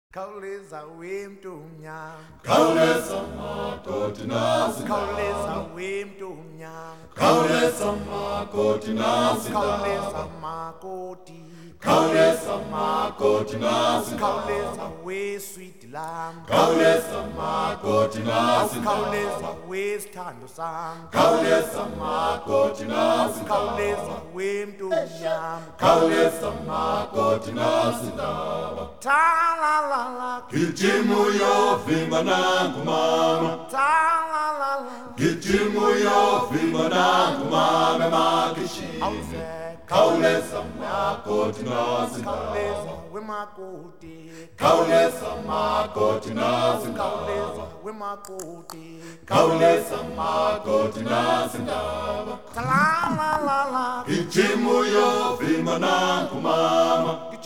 Khawuleza wemntumnyama, Khawuleza makoti nasi khawuleza wemntumnyama, Khawuleza makoti nasi khawuleza makoti, Khawuleza makoti nasi khawuleza weswiti lam, Khawuleza makoti nasi khawuleza wesithando sam, Khawuleza makoti nasi khawuleza wemntumnyama, Khawuleza makoti nasi ta-la-la-la, Gijima uyovimba nangu mama ta-la-la-la, Gijima uyovimba nangu mama emakishini awuzeka, Khawuleza makoti nasi khawuleza wemakoti, Khawuleza makoti nasi khawuleza wemakoti, Khawuleza makoti nasi ta-la-la-la-la, Gijima uyovimba nangu mama